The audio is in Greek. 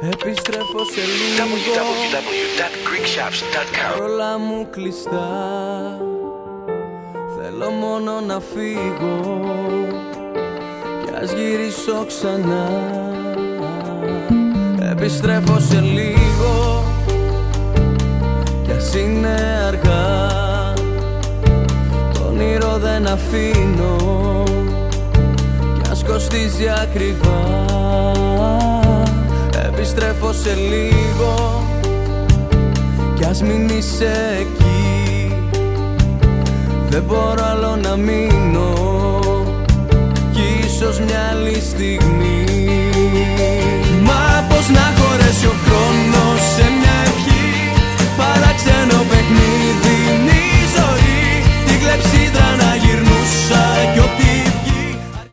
Επιστρέφω σε λίγο. www.greekshops.com. Όλα μου κλειστά. Θέλω μόνο να φύγω κι ας γυρίσω ξανά. Επιστρέφω σε λίγο κι ας είναι αργά. Το όνειρο δεν αφήνω κι ας κοστίζει ακριβά. Επιστρέφω σε λίγο κι ας μην είσαι εκεί. Δεν μπορώ άλλο να μείνω κι ίσως μια άλλη στιγμή. Μα πώς να χωρέσει ο χρόνος